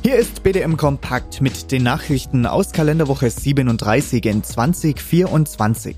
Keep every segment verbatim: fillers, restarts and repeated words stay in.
Hier ist B D M Kompakt mit den Nachrichten aus Kalenderwoche siebenunddreißig in zwanzig vierundzwanzig.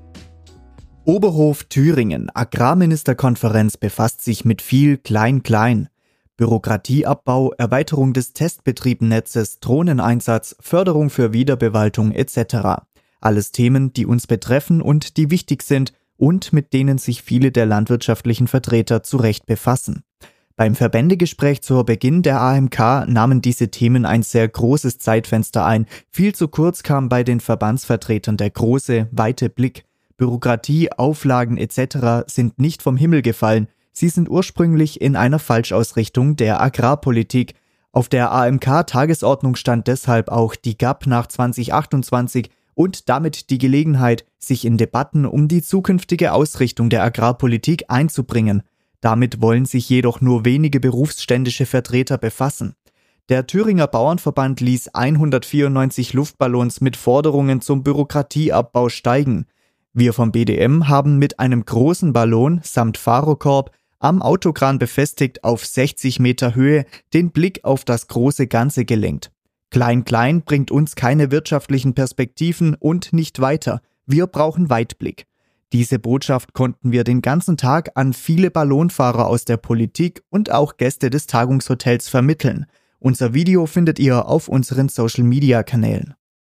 Oberhof Thüringen. Agrarministerkonferenz befasst sich mit viel Klein-Klein. Bürokratieabbau, Erweiterung des Testbetriebnetzes, Drohneneinsatz, Förderung für Wiederbewaltung et cetera. Alles Themen, die uns betreffen und die wichtig sind und mit denen sich viele der landwirtschaftlichen Vertreter zu Recht befassen. Beim Verbändegespräch zu Beginn der A M K nahmen diese Themen ein sehr großes Zeitfenster ein. Viel zu kurz kam bei den Verbandsvertretern der große, weite Blick. Bürokratie, Auflagen et cetera sind nicht vom Himmel gefallen. Sie sind ursprünglich in einer Falschausrichtung der Agrarpolitik. Auf der A M K-Tagesordnung stand deshalb auch die G A P nach zwanzig achtundzwanzig und damit die Gelegenheit, sich in Debatten um die zukünftige Ausrichtung der Agrarpolitik einzubringen. Damit wollen sich jedoch nur wenige berufsständische Vertreter befassen. Der Thüringer Bauernverband ließ hundertvierundneunzig Luftballons mit Forderungen zum Bürokratieabbau steigen. Wir vom B D M haben mit einem großen Ballon samt Fahrerkorb am Autokran befestigt auf sechzig Meter Höhe den Blick auf das große Ganze gelenkt. Klein-Klein bringt uns keine wirtschaftlichen Perspektiven und nicht weiter. Wir brauchen Weitblick. Diese Botschaft konnten wir den ganzen Tag an viele Ballonfahrer aus der Politik und auch Gäste des Tagungshotels vermitteln. Unser Video findet ihr auf unseren Social-Media-Kanälen.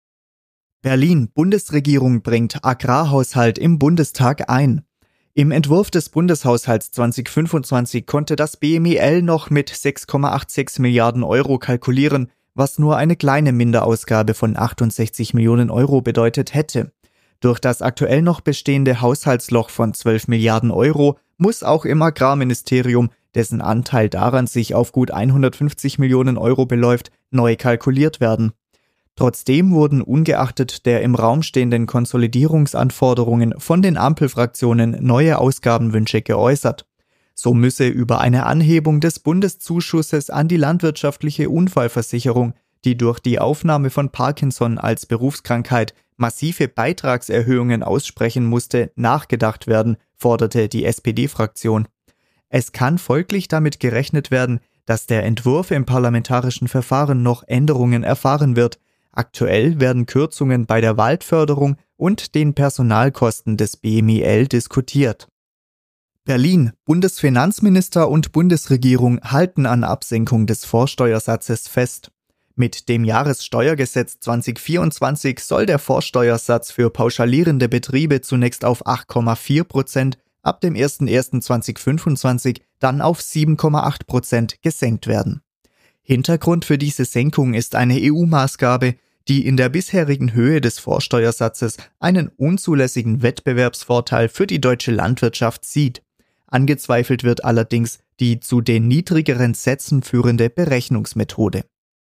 Berlin. Bundesregierung bringt Agrarhaushalt im Bundestag ein. Im Entwurf des Bundeshaushalts zwanzig fünfundzwanzig konnte das B M E L noch mit sechs Komma sechsundachtzig Milliarden Euro kalkulieren, was nur eine kleine Minderausgabe von achtundsechzig Millionen Euro bedeutet hätte. Durch das aktuell noch bestehende Haushaltsloch von zwölf Milliarden Euro muss auch im Agrarministerium, dessen Anteil daran sich auf gut hundertfünfzig Millionen Euro beläuft, neu kalkuliert werden. Trotzdem wurden ungeachtet der im Raum stehenden Konsolidierungsanforderungen von den Ampelfraktionen neue Ausgabenwünsche geäußert. So müsse über eine Anhebung des Bundeszuschusses an die landwirtschaftliche Unfallversicherung, die durch die Aufnahme von Parkinson als Berufskrankheit massive Beitragserhöhungen aussprechen musste, nachgedacht werden, forderte die S P D-Fraktion. Es kann folglich damit gerechnet werden, dass der Entwurf im parlamentarischen Verfahren noch Änderungen erfahren wird. Aktuell werden Kürzungen bei der Waldförderung und den Personalkosten des B M E L diskutiert. Berlin. Bundesfinanzminister und Bundesregierung halten an Absenkung des Vorsteuersatzes fest. Mit dem Jahressteuergesetz zwanzig vierundzwanzig soll der Vorsteuersatz für pauschalierende Betriebe zunächst auf acht Komma vier Prozent, ab dem ersten ersten zweitausendfünfundzwanzig dann auf sieben Komma acht Prozent gesenkt werden. Hintergrund für diese Senkung ist eine E U-Maßgabe, die in der bisherigen Höhe des Vorsteuersatzes einen unzulässigen Wettbewerbsvorteil für die deutsche Landwirtschaft sieht. Angezweifelt wird allerdings die zu den niedrigeren Sätzen führende Berechnungsmethode.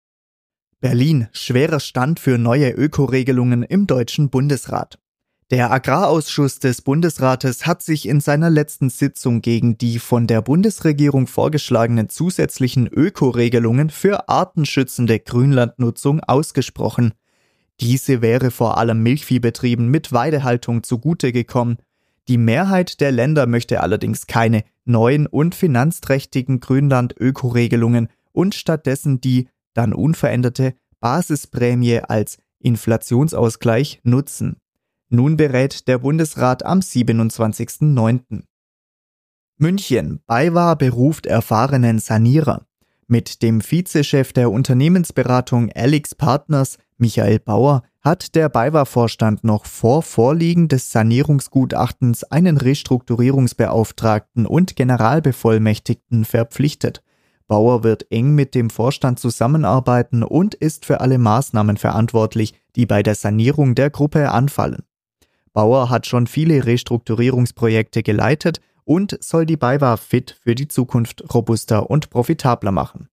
Berlin. Schwerer Stand für neue Ökoregelungen im Deutschen Bundesrat. Der Agrarausschuss des Bundesrates hat sich in seiner letzten Sitzung gegen die von der Bundesregierung vorgeschlagenen zusätzlichen Ökoregelungen für artenschützende Grünlandnutzung ausgesprochen. Diese wäre vor allem Milchviehbetrieben mit Weidehaltung zugute gekommen. Die Mehrheit der Länder möchte allerdings keine neuen und finanzträchtigen Grünland-Ökoregelungen und stattdessen die dann unveränderte Basisprämie als Inflationsausgleich nutzen. Nun berät der Bundesrat am siebenundzwanzigsten neunten München. BayWa beruft erfahrenen Sanierer. Mit dem Vizechef der Unternehmensberatung AlixPartners, Michael Bauer, hat der BayWa-Vorstand noch vor Vorliegen des Sanierungsgutachtens einen Restrukturierungsbeauftragten und Generalbevollmächtigten verpflichtet. Bauer wird eng mit dem Vorstand zusammenarbeiten und ist für alle Maßnahmen verantwortlich, die bei der Sanierung der Gruppe anfallen. Bauer hat schon viele Restrukturierungsprojekte geleitet und soll die BayWa fit für die Zukunft robuster und profitabler machen.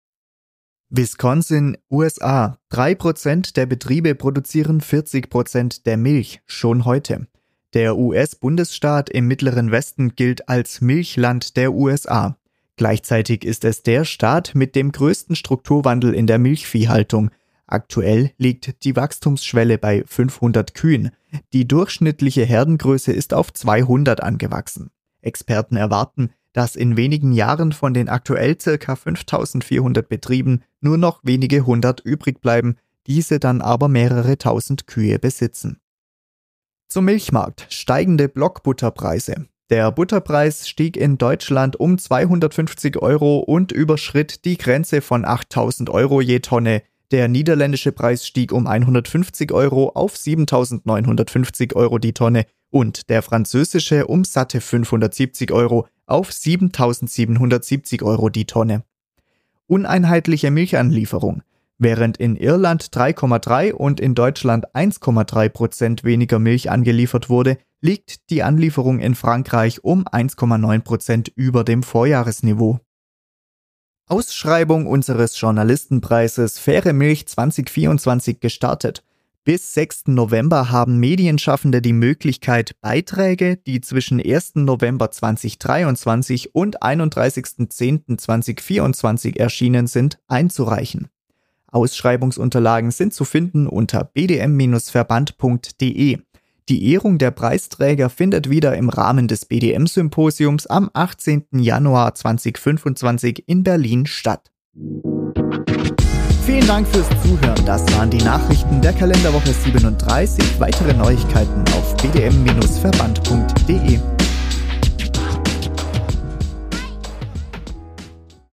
Wisconsin, U S A. drei Prozent der Betriebe produzieren vierzig Prozent der Milch, schon heute. Der U S-Bundesstaat im Mittleren Westen gilt als Milchland der U S A. Gleichzeitig ist es der Staat mit dem größten Strukturwandel in der Milchviehhaltung. Aktuell liegt die Wachstumsschwelle bei fünfhundert Kühen. Die durchschnittliche Herdengröße ist auf zweihundert angewachsen. Experten erwarten, dass in wenigen Jahren von den aktuell ca. fünftausendvierhundert Betrieben nur noch wenige hundert übrig bleiben, diese dann aber mehrere tausend Kühe besitzen. Zum Milchmarkt: steigende Blockbutterpreise. Der Butterpreis stieg in Deutschland um zweihundertfünfzig Euro und überschritt die Grenze von achttausend Euro je Tonne. Der niederländische Preis stieg um hundertfünfzig Euro auf siebentausendneunhundertfünfzig Euro die Tonne und der französische um satte fünfhundertsiebzig Euro auf siebentausendsiebenhundertsiebzig Euro die Tonne. Uneinheitliche Milchanlieferung. Während in Irland drei Komma drei und in Deutschland eins Komma drei Prozent weniger Milch angeliefert wurde, liegt die Anlieferung in Frankreich um eins Komma neun Prozent über dem Vorjahresniveau. Ausschreibung unseres Journalistenpreises Faire Milch zwanzig vierundzwanzig gestartet. Bis sechsten November haben Medienschaffende die Möglichkeit, Beiträge, die zwischen ersten November zweitausenddreiundzwanzig und einunddreißigsten zehnten zweitausendvierundzwanzig erschienen sind, einzureichen. Ausschreibungsunterlagen sind zu finden unter b d m Bindestrich verband punkt d e. Die Ehrung der Preisträger findet wieder im Rahmen des B D M-Symposiums am achtzehnten Januar zweitausendfünfundzwanzig in Berlin statt. Vielen Dank fürs Zuhören. Das waren die Nachrichten der Kalenderwoche siebenunddreißig. Weitere Neuigkeiten auf b d m Bindestrich verband punkt d e.